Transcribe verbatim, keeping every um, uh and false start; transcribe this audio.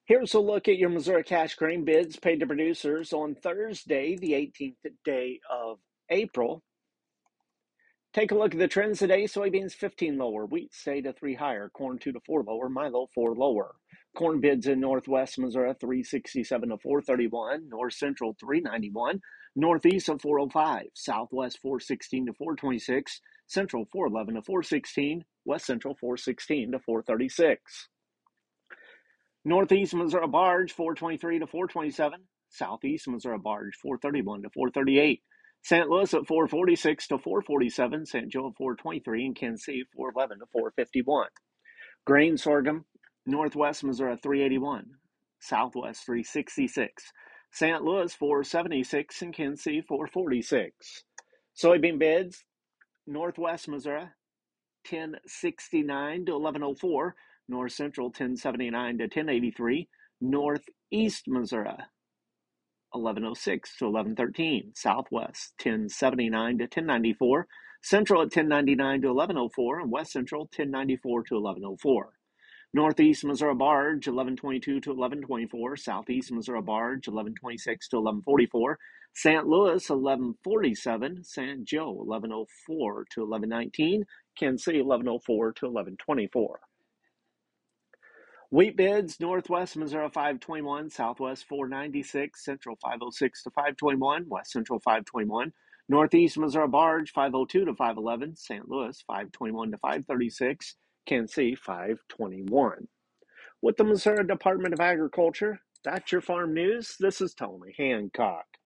Here's a look at your Missouri cash grain bids paid to producers on Thursday, the eighteenth day of April. Take a look at the trends today. Soybeans fifteen lower, wheat stayed to three higher, corn two to four lower, milo four lower. Corn bids in northwest Missouri three sixty-seven to four thirty-one, north central three ninety-one, northeast of four oh five, southwest four sixteen to four twenty-six, central four eleven to four sixteen, west central four sixteen to four thirty-six. Northeast Missouri barge four twenty-three to four twenty-seven, Southeast Missouri barge four thirty-one to four thirty-eight, Saint Louis at four forty-six to four forty-seven, Saint Joe at four twenty-three, and Kansas City four eleven to four fifty-one. Grain sorghum, Northwest Missouri three eighty-one, Southwest three sixty-six, Saint Louis four seventy-six, and Kansas City four forty-six. Soybean bids, Northwest Missouri ten sixty-nine to eleven oh four, North Central ten seventy-nine to ten eighty-three, Northeast Missouri eleven oh six to eleven thirteen, Southwest ten seventy-nine to ten ninety-four, Central at ten ninety-nine to eleven oh four, and West Central ten ninety-four to eleven oh four. Northeast Missouri barge eleven twenty-two to eleven twenty-four, Southeast Missouri barge eleven twenty-six to eleven forty-four, Saint Louis eleven forty-seven, Saint Joe eleven oh four to eleven nineteen, Kansas City eleven oh four to eleven twenty-four. Wheat bids, Northwest Missouri five twenty-one, Southwest four ninety-six, Central five oh six to five twenty-one, West Central five twenty-one, Northeast Missouri barge five oh two to five eleven, Saint Louis five twenty-one to five thirty-six, Kansas City five twenty-one. With the Missouri Department of Agriculture, that's your farm news. This is Tony Hancock.